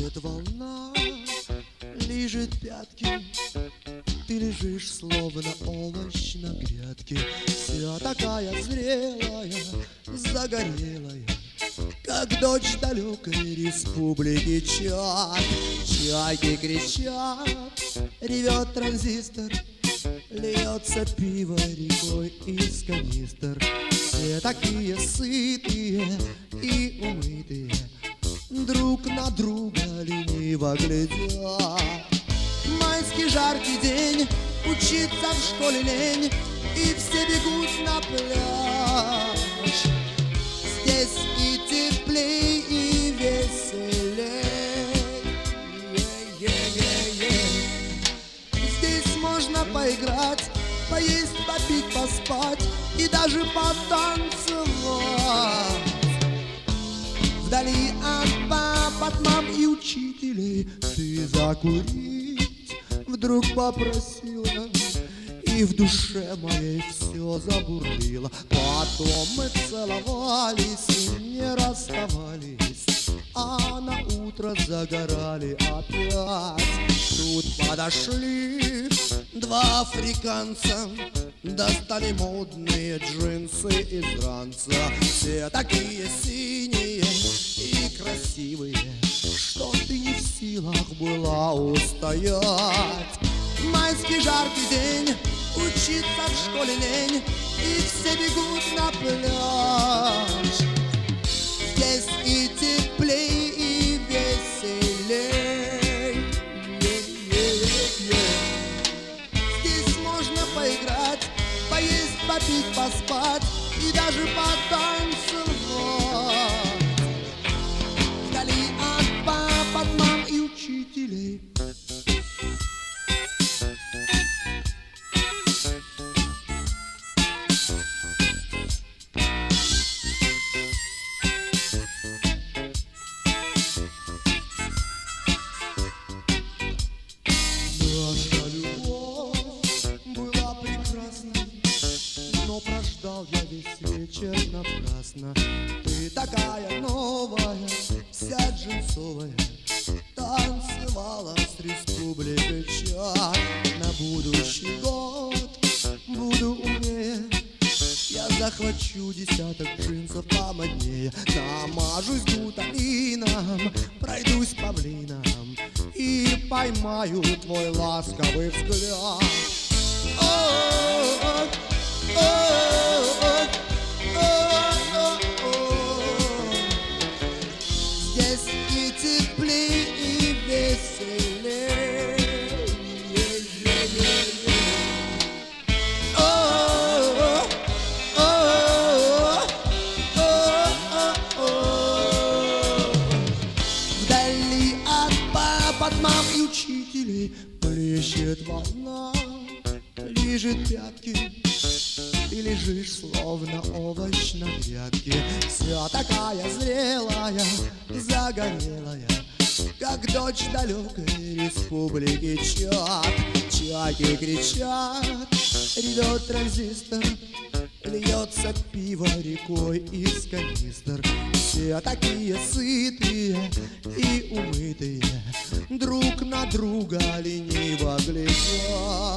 Плещет волна, лижет пятки. Ты лежишь, словно овощ на грядке. Вся такая зрелая, загорелая, как дочь далекой республики Чад. Чайки кричат, ревет транзистор, льется пиво рекой из канистр. Все такие сытые и умытые, друг на друга лениво глядят. Майский жаркий день, учиться в школе лень, и все бегут на пляж. Здесь и теплей, и веселей. Здесь можно поиграть, поесть, попить, поспать и даже потанцевать. Вдали от пап, от мам и учителей ты закурить вдруг попросила, и в душе моей все забурлило. Потом мы целовались и не расставались, а на утро загорали опять. Тут подошли два африканца, достали модные джинсы из ранца. Все такие синие и красивые, что ты не в силах была устоять. Майский жаркий день, учиться в школе лень, и все бегут на пляж. Здесь и теплей, и веселей. Здесь можно поиграть, поесть, попить, поспать и даже потанцевать. Вдали от пап, от мам и учителей. Наша любовь была прекрасна, но прождал я весь вечер напрасно. Ты такая новая, вся джинсовая, танцевала с республикой Чад. На будущий год буду умнее, я захвачу десяток джинсов помоднее. Намажусь гуталином, пройдусь павлином и поймаю твой ласковый взгляд. Здесь и теплей, и веселей. Вдали от пап, от мам и учителей плещет волна, лижет пятки. Ты лежишь, словно овощ на грядке. Вся такая зрелая, загорелая, как дочь далекой республики Чад. Чайки кричат, ревет транзистор, льется пиво рекой из канистр. Все такие сытые и умытые, друг на друга лениво глядят.